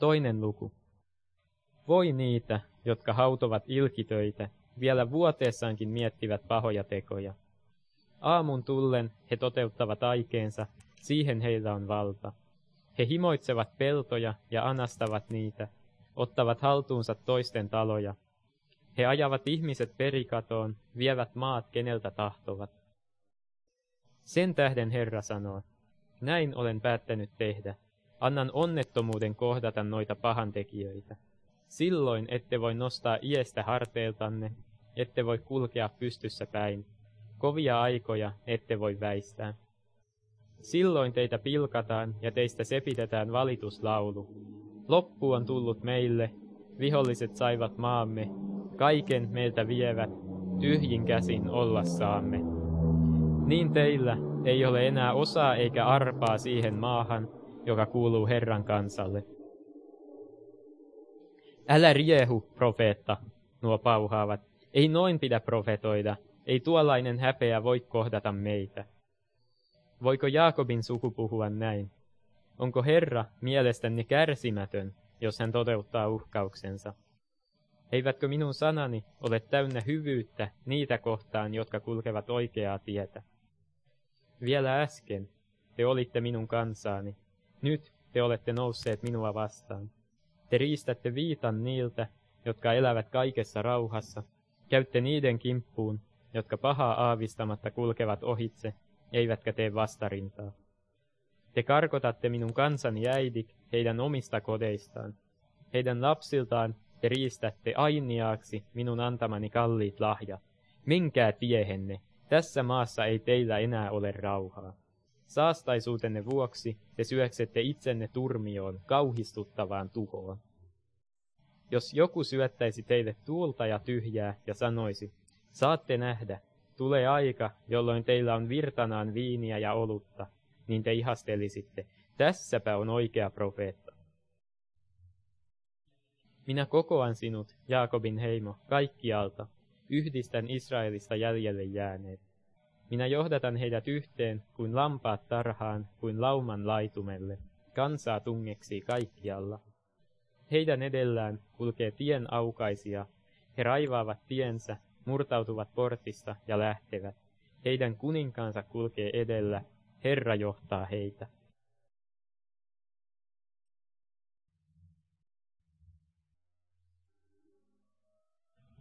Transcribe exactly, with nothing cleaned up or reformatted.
Toinen luku. Voi niitä, jotka hautovat ilkitöitä, vielä vuoteessaankin miettivät pahoja tekoja. Aamun tullen he toteuttavat aikeensa, siihen heillä on valta. He himoitsevat peltoja ja anastavat niitä, ottavat haltuunsa toisten taloja. He ajavat ihmiset perikatoon, vievät maat keneltä tahtovat. Sen tähden Herra sanoo, näin olen päättänyt tehdä. Annan onnettomuuden kohdata noita pahantekijöitä. Silloin ette voi nostaa iestä harteiltanne, ette voi kulkea pystyssä päin. Kovia aikoja ette voi väistää. Silloin teitä pilkataan ja teistä sepitetään valituslaulu. Loppu on tullut meille, viholliset saivat maamme, kaiken meiltä vievät, tyhjin käsin olla saamme. Niin teillä ei ole enää osaa eikä arpaa siihen maahan, joka kuuluu Herran kansalle. Älä riehu, profeetta, nuo pauhaavat. Ei noin pidä profetoida, ei tuollainen häpeä voi kohdata meitä. Voiko Jaakobin suku puhua näin? Onko Herra mielestänne kärsimätön, jos hän toteuttaa uhkauksensa? Eivätkö minun sanani ole täynnä hyvyyttä niitä kohtaan, jotka kulkevat oikeaa tietä? Vielä äsken te olitte minun kansaani, nyt te olette nousseet minua vastaan. Te riistätte viitan niiltä, jotka elävät kaikessa rauhassa, käytte niiden kimppuun, jotka pahaa aavistamatta kulkevat ohitse, eivätkä tee vastarintaa. Te karkotatte minun kansani äidit heidän omista kodeistaan. Heidän lapsiltaan te riistätte ainiaaksi minun antamani kalliit lahjat. Menkää tiehenne, tässä maassa ei teillä enää ole rauhaa. Saastaisuutenne vuoksi te syöksette itsenne turmioon, kauhistuttavaan tuhoon. Jos joku syöttäisi teille tuulta ja tyhjää ja sanoisi, saatte nähdä, tulee aika, jolloin teillä on virtanaan viiniä ja olutta, niin te ihastelisitte, tässäpä on oikea profeetta. Minä kokoan sinut, Jaakobin heimo, kaikkialta, yhdistän Israelista jäljelle jääneet. Minä johdatan heidät yhteen, kuin lampaat tarhaan, kuin lauman laitumelle, kansaa tungeksii kaikkialla. Heidän edellään kulkee tien aukaisia, he raivaavat tiensä, murtautuvat portista ja lähtevät. Heidän kuninkaansa kulkee edellä, Herra johtaa heitä.